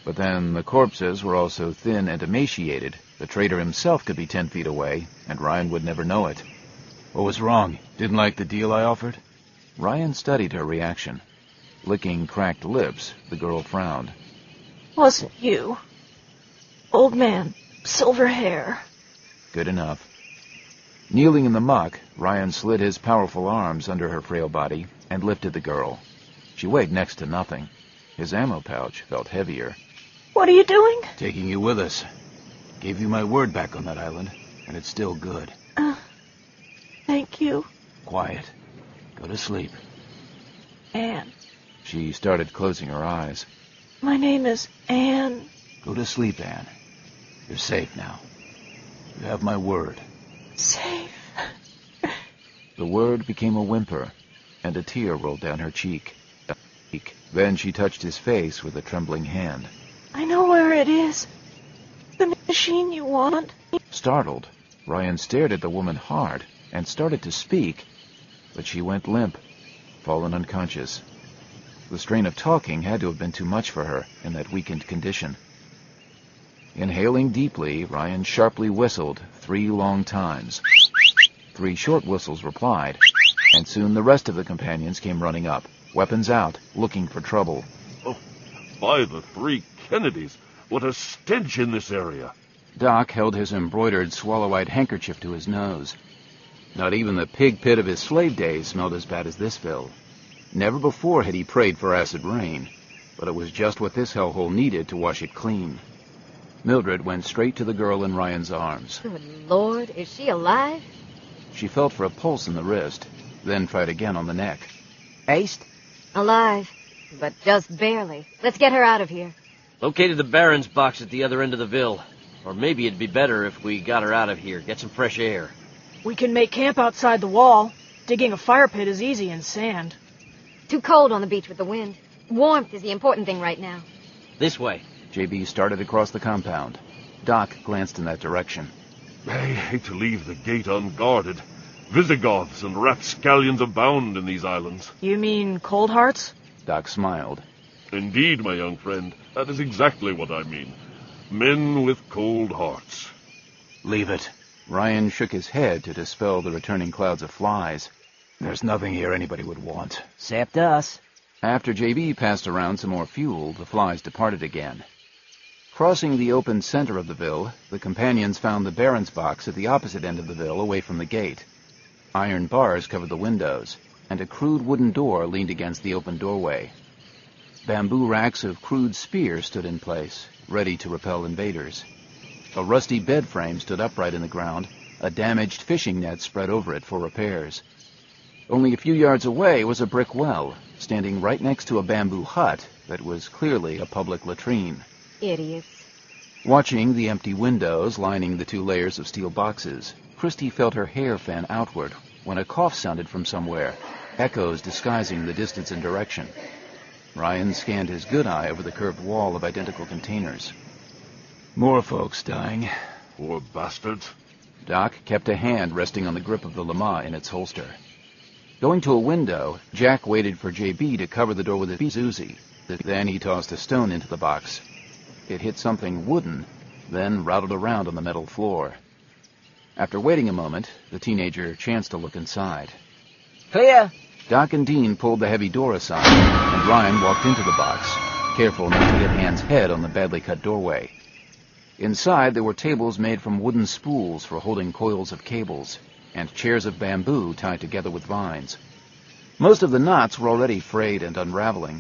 But then the corpses were all so thin and emaciated, the traitor himself could be 10 feet away, and Ryan would never know it. What was wrong? Didn't like the deal I offered? Ryan studied her reaction. Licking cracked lips, the girl frowned. Wasn't you. Old man, silver hair. Good enough. Kneeling in the muck, Ryan slid his powerful arms under her frail body and lifted the girl. She weighed next to nothing. His ammo pouch felt heavier. What are you doing? Taking you with us. Gave you my word back on that island, and it's still good. Thank you. Quiet. Go to sleep. Anne. She started closing her eyes. My name is Anne. Go to sleep, Anne. You're safe now. You have my word. Safe. The word became a whimper, and a tear rolled down her cheek. Then she touched his face with a trembling hand. I know where it is. The machine you want. Startled, Ryan stared at the woman hard and started to speak, but she went limp, fallen unconscious. The strain of talking had to have been too much for her in that weakened condition. Inhaling deeply, Ryan sharply whistled 3 long times. 3 short whistles replied, and soon the rest of the companions came running up, weapons out, looking for trouble. Oh, by the 3 Kennedys! What a stench in this area! Doc held his embroidered swallow-eyed handkerchief to his nose. Not even the pig pit of his slave days smelled as bad as this ville. Never before had he prayed for acid rain, but it was just what this hellhole needed to wash it clean. Mildred went straight to the girl in Ryan's arms. Good Lord, is she alive? She felt for a pulse in the wrist, then tried again on the neck. Haste? Alive, but just barely. Let's get her out of here. Located the Baron's box at the other end of the ville. Or maybe it'd be better if we got her out of here, get some fresh air. We can make camp outside the wall. Digging a fire pit is easy in sand. Too cold on the beach with the wind. Warmth is the important thing right now. This way. JB started across the compound. Doc glanced in that direction. I hate to leave the gate unguarded. Visigoths and rapscallions abound in these islands. You mean cold hearts? Doc smiled. Indeed, my young friend, that is exactly what I mean. Men with cold hearts. Leave it. Ryan shook his head to dispel the returning clouds of flies. There's nothing here anybody would want. Except us. After JB passed around some more fuel, the flies departed again. Crossing the open center of the ville, the companions found the Baron's box at the opposite end of the ville, away from the gate. Iron bars covered the windows, and a crude wooden door leaned against the open doorway. Bamboo racks of crude spears stood in place, ready to repel invaders. A rusty bed frame stood upright in the ground, a damaged fishing net spread over it for repairs. Only a few yards away was a brick well, standing right next to a bamboo hut that was clearly a public latrine. Idiots. Watching the empty windows lining the 2 layers of steel boxes, Christy felt her hair fan outward when a cough sounded from somewhere, echoes disguising the distance and direction. Ryan scanned his good eye over the curved wall of identical containers. More folks dying. Poor bastards. Doc kept a hand resting on the grip of the Lama in its holster. Going to a window, Jack waited for JB to cover the door with his Uzi. Then he tossed a stone into the box. It hit something wooden, then rattled around on the metal floor. After waiting a moment, the teenager chanced to look inside. Clear! Doc and Dean pulled the heavy door aside, and Ryan walked into the box, careful not to hit Anne's head on the badly cut doorway. Inside, there were tables made from wooden spools for holding coils of cables, and chairs of bamboo tied together with vines. Most of the knots were already frayed and unraveling.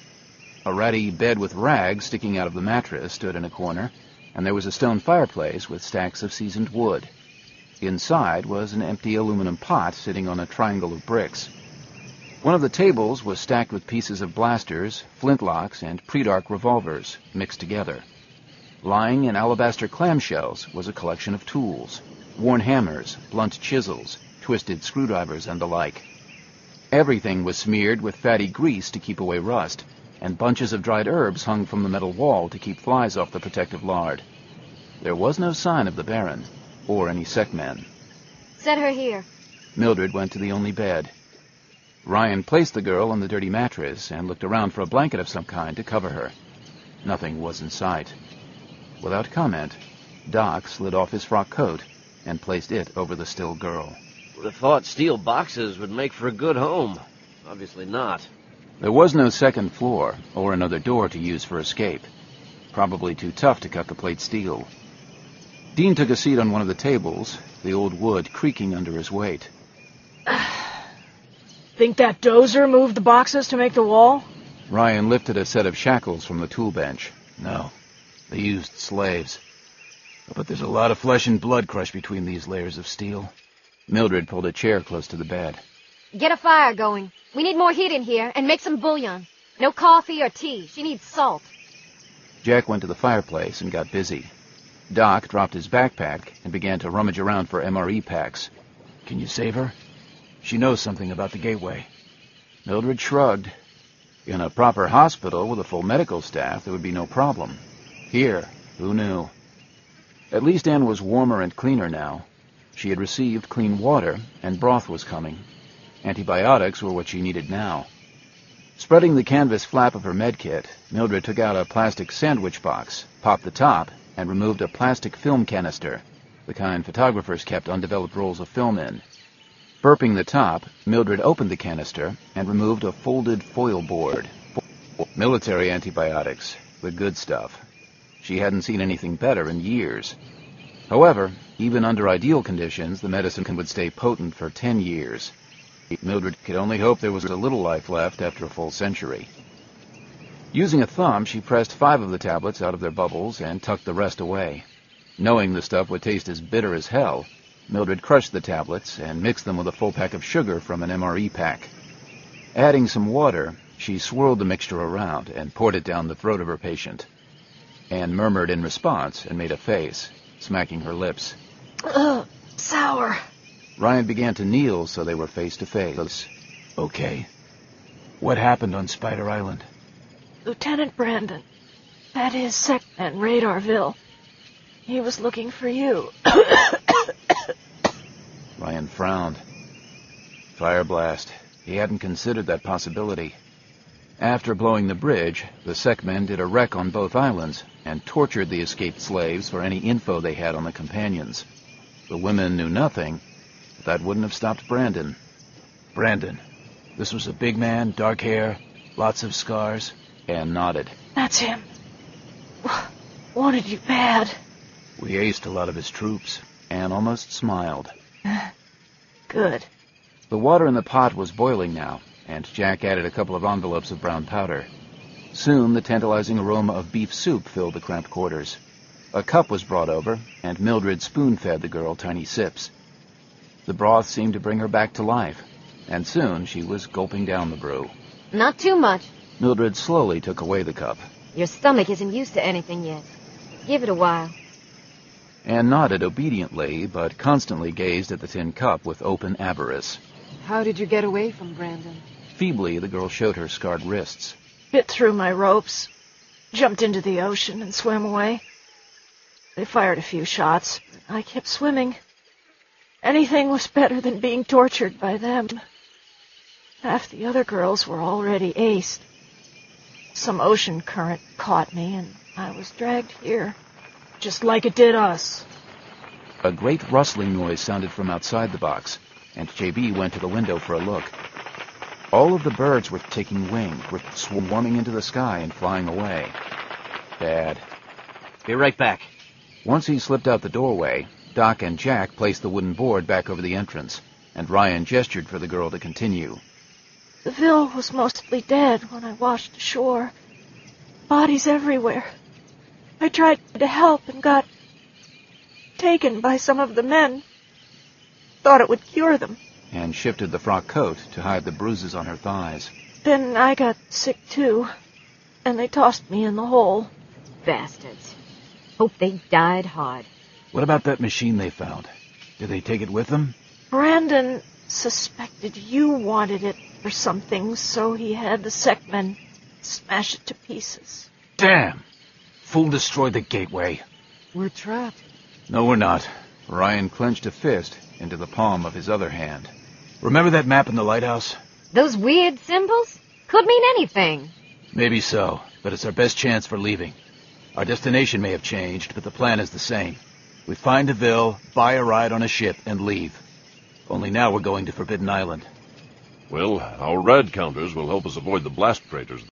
A ratty bed with rags sticking out of the mattress stood in a corner, and there was a stone fireplace with stacks of seasoned wood. Inside was an empty aluminum pot sitting on a triangle of bricks. One of the tables was stacked with pieces of blasters, flintlocks, and pre-dark revolvers mixed together. Lying in alabaster clamshells was a collection of tools, worn hammers, blunt chisels, twisted screwdrivers, and the like. Everything was smeared with fatty grease to keep away rust, and bunches of dried herbs hung from the metal wall to keep flies off the protective lard. There was no sign of the Baron, or any Sekmen. Set her here. Mildred went to the only bed. Ryan placed the girl on the dirty mattress and looked around for a blanket of some kind to cover her. Nothing was in sight. Without comment, Doc slid off his frock coat and placed it over the still girl. Would have thought steel boxes would make for a good home. Obviously not. There was no second floor or another door to use for escape. Probably too tough to cut the plate steel. Dean took a seat on one of the tables, the old wood creaking under his weight. Think that dozer moved the boxes to make the wall? Ryan lifted a set of shackles from the tool bench. No, they used slaves. But there's a lot of flesh and blood crushed between these layers of steel. Mildred pulled a chair close to the bed. Get a fire going. We need more heat in here, and make some bouillon. No coffee or tea. She needs salt. Jack went to the fireplace and got busy. Doc dropped his backpack and began to rummage around for MRE packs. Can you save her? She knows something about the gateway. Mildred shrugged. In a proper hospital with a full medical staff, there would be no problem. Here, who knew? At least Anne was warmer and cleaner now. She had received clean water, and broth was coming. Antibiotics were what she needed now. Spreading the canvas flap of her medkit, Mildred took out a plastic sandwich box, popped the top, and removed a plastic film canister, the kind photographers kept undeveloped rolls of film in. Burping the top, Mildred opened the canister and removed a folded foil board. Military antibiotics, the good stuff. She hadn't seen anything better in years. However, even under ideal conditions, the medicine would stay potent for 10 years. Mildred could only hope there was a little life left after a full century. Using a thumb, she pressed 5 of the tablets out of their bubbles and tucked the rest away. Knowing the stuff would taste as bitter as hell, Mildred crushed the tablets and mixed them with a full pack of sugar from an MRE pack. Adding some water, she swirled the mixture around and poured it down the throat of her patient. Anne murmured in response and made a face, smacking her lips. Ugh, sour. Ryan began to kneel so they were face to face. Okay. What happened on Spider Island? Lieutenant Brandon had his second at Radarville. He was looking for you. Ryan frowned. Fire blast. He hadn't considered that possibility. After blowing the bridge, the Sekmen did a wreck on both islands and tortured the escaped slaves for any info they had on the companions. The women knew nothing, but that wouldn't have stopped Brandon. Brandon. This was a big man, dark hair, lots of scars. Anne nodded. That's him. Wanted you bad. We aced a lot of his troops. Anne almost smiled. Good. The water in the pot was boiling now, and Jack added a couple of envelopes of brown powder. Soon the tantalizing aroma of beef soup filled the cramped quarters. A cup was brought over, and Mildred spoon-fed the girl tiny sips. The broth seemed to bring her back to life, and soon she was gulping down the brew. Not too much. Mildred slowly took away the cup. Your stomach isn't used to anything yet. Give it a while. Anne nodded obediently, but constantly gazed at the tin cup with open avarice. How did you get away from Brandon? Feebly, the girl showed her scarred wrists. Bit through my ropes, jumped into the ocean and swam away. They fired a few shots, but I kept swimming. Anything was better than being tortured by them. Half the other girls were already aced. Some ocean current caught me, and I was dragged here, just like it did us. A great rustling noise sounded from outside the box, and JB went to the window for a look. All of the birds were taking wing, were swarming into the sky and flying away. Bad. Be right back. Once he slipped out the doorway, Doc and Jack placed the wooden board back over the entrance, and Ryan gestured for the girl to continue. The Ville was mostly dead when I washed ashore. Bodies everywhere. I tried to help and got taken by some of the men. Thought it would cure them. And shifted the frock coat to hide the bruises on her thighs. Then I got sick too, and they tossed me in the hole. Bastards. Hope they died hard. What about that machine they found? Did they take it with them? Brandon suspected you wanted it or something, so he had the Sekmen smash it to pieces. Damn! Fool destroyed the gateway. We're trapped. No, we're not. Ryan clenched a fist into the palm of his other hand. Remember that map in the lighthouse? Those weird symbols? Could mean anything. Maybe so. but it's our best chance for leaving. Our destination may have changed, but the plan is the same. We find Deville, buy a ride on a ship, and leave. Only now we're going to Forbidden Island. Well, our rad counters will help us avoid the blast craters.